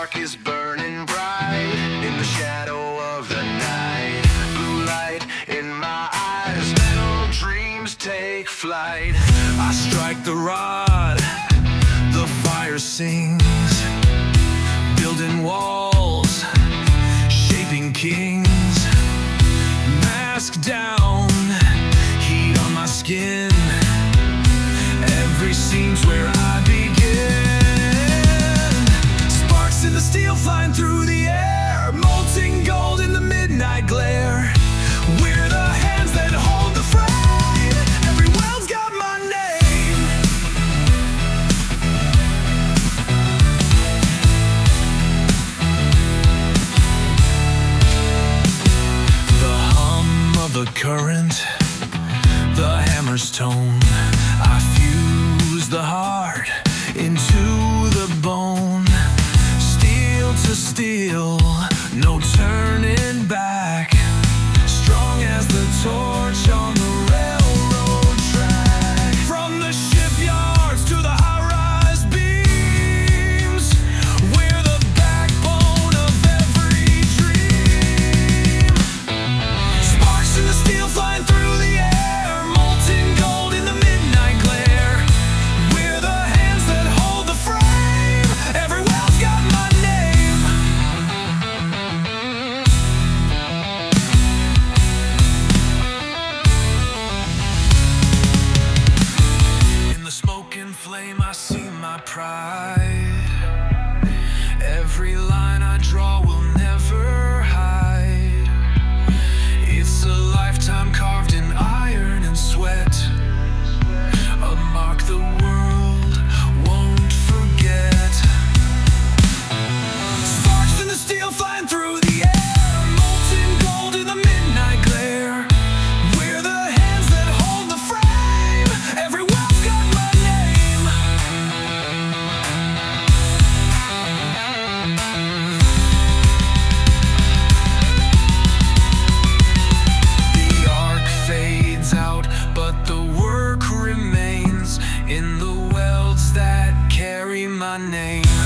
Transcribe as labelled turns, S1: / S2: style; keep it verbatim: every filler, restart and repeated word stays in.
S1: spark is burning bright in the shadow of the night. Blue light in my eyes, metal dreams take flight. I strike the rod, the fire sings, building walls, shaping kings. Mask down, heat on my skin. Every scene's where I begin. Sparks in the steel flying through the air, molten gold in the midnight glare. We're the hands that hold the frame. Every world's got my name. The hum of the current, the hammer's tone. I fuse the heart into the bone. Steel to steel, no turning back. Strong as the torch on the railroad track. From the shipyards to the high-rise beams, we're the backbone of every dream. Sparks in the steel flying through the air, molten gold in the midnight glare. We're the hands that hold the frame. Every well's got my name. In the smoke and flame I see my pride. Every line I draw will never hide. It's a lifetime carved in iron and sweat, a mark the world won't forget. Sparks in the steel flying through the air, molten gold in the midnight glare. We're the hands that hold the frame. Every well's got my name. The arc fades out, but the work remains in the welds that carry my name.